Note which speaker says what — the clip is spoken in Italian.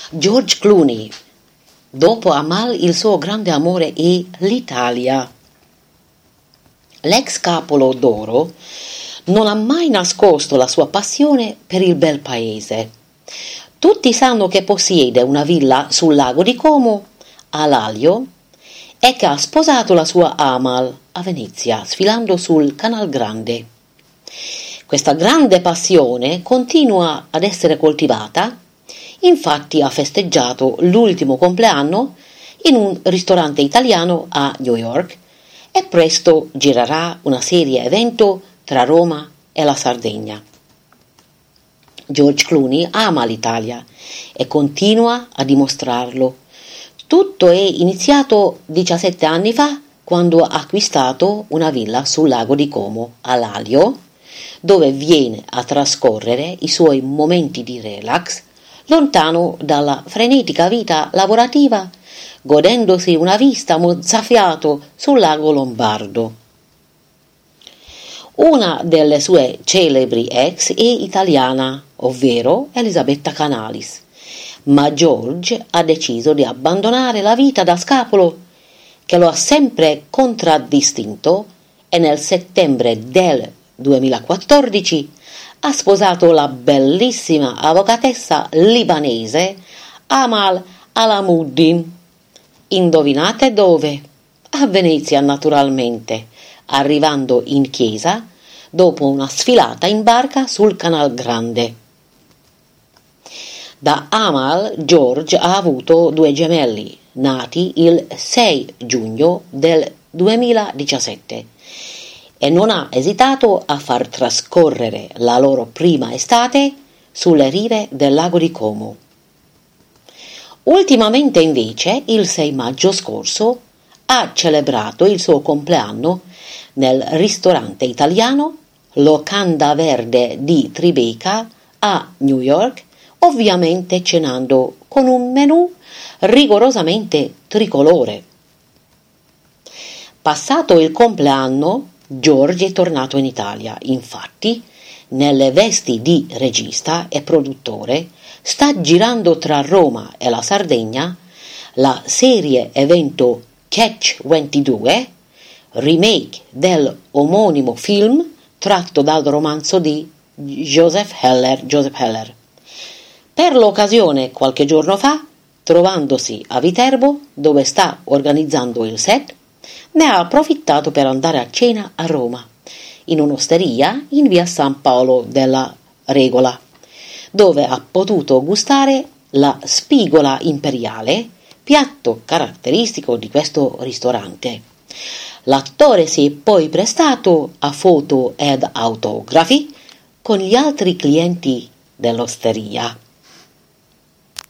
Speaker 1: George Clooney. Dopo Amal il suo grande amore è l'Italia. L'ex capolo d'oro non ha mai nascosto la sua passione per il bel paese. Tutti sanno che possiede una villa sul lago di Como, a Lalio, e che ha sposato la sua Amal a Venezia, sfilando sul Canal Grande. Questa grande passione continua ad essere coltivata, infatti ha festeggiato l'ultimo compleanno in un ristorante italiano a New York e presto girerà una serie evento tra Roma e la Sardegna. George Clooney ama l'Italia e continua a dimostrarlo. Tutto è iniziato 17 anni fa, quando ha acquistato una villa sul lago di Como, a Lalio, dove viene a trascorrere i suoi momenti di relax, lontano dalla frenetica vita lavorativa, godendosi una vista mozzafiato sul lago Lombardo. Una delle sue celebri ex è italiana, ovvero Elisabetta Canalis, ma George ha deciso di abbandonare la vita da scapolo, che lo ha sempre contraddistinto, e nel settembre del 2014 ha sposato la bellissima avvocatessa libanese Amal Alamuddin. Indovinate dove? A Venezia, naturalmente, arrivando in chiesa dopo una sfilata in barca sul Canal Grande. Da Amal, George ha avuto 2 gemelli, nati il 6 giugno del 2017, e non ha esitato a far trascorrere la loro prima estate sulle rive del lago di Como. Ultimamente, invece, il 6 maggio scorso, ha celebrato il suo compleanno nel ristorante italiano Locanda Verde di Tribeca a New York, ovviamente cenando con un menù rigorosamente tricolore. Passato il compleanno, George è tornato in Italia. Infatti, nelle vesti di regista e produttore, sta girando tra Roma e la Sardegna la serie evento Catch 22, remake del omonimo film tratto dal romanzo di Joseph Heller. Per l'occasione, qualche giorno fa, trovandosi a Viterbo, dove sta organizzando il set, ne ha approfittato per andare a cena a Roma, in un'osteria in via San Paolo della Regola, dove ha potuto gustare la spigola imperiale, piatto caratteristico di questo ristorante. L'attore si è poi prestato a foto ed autografi con gli altri clienti dell'osteria.